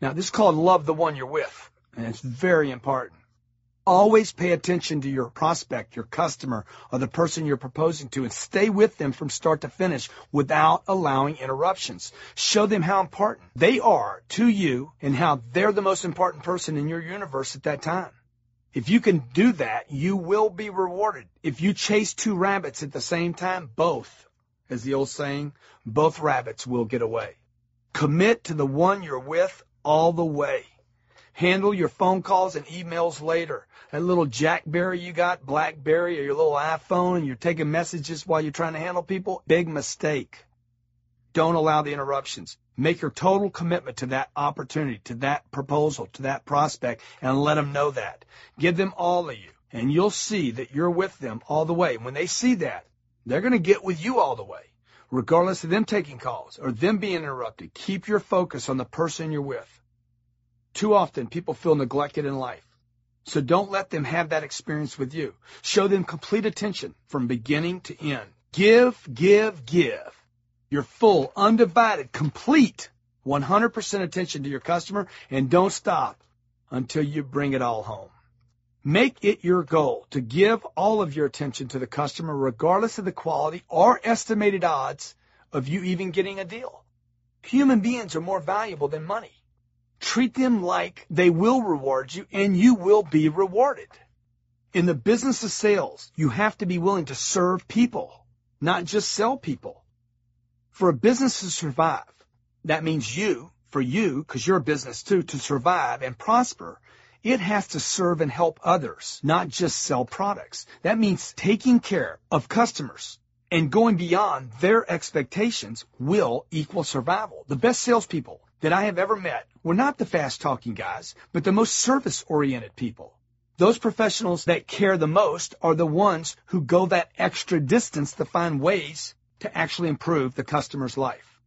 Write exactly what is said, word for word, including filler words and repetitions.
Now, this is called love the one you're with, and it's very important. Always pay attention to your prospect, your customer, or the person you're proposing to, and stay with them from start to finish without allowing interruptions. Show them how important they are to you and how they're the most important person in your universe at that time. If you can do that, you will be rewarded. If you chase two rabbits at the same time, both, as the old saying, both rabbits will get away. Commit to the one you're with all the way. Handle your phone calls and emails later. That little Jackberry you got, Blackberry, or your little iPhone, and you're taking messages while you're trying to handle people, big mistake. Don't allow the interruptions. Make your total commitment to that opportunity, to that proposal, to that prospect, and let them know that. Give them all of you, and you'll see that you're with them all the way. When they see that, they're going to get with you all the way, regardless of them taking calls or them being interrupted. Keep your focus on the person you're with. Too often, people feel neglected in life. So don't let them have that experience with you. Show them complete attention from beginning to end. Give, give, give. Your full, undivided, complete, one hundred percent attention to your customer, and don't stop until you bring it all home. Make it your goal to give all of your attention to the customer regardless of the quality or estimated odds of you even getting a deal. Human beings are more valuable than money. Treat them like they will reward you, and you will be rewarded. In the business of sales, you have to be willing to serve people, not just sell people. For a business to survive, that means you, for you, because you're a business too, to survive and prosper, it has to serve and help others, not just sell products. That means taking care of customers and going beyond their expectations will equal survival. The best salespeople that I have ever met were not the fast-talking guys, but the most service-oriented people. Those professionals that care the most are the ones who go that extra distance to find ways to actually improve the customer's life.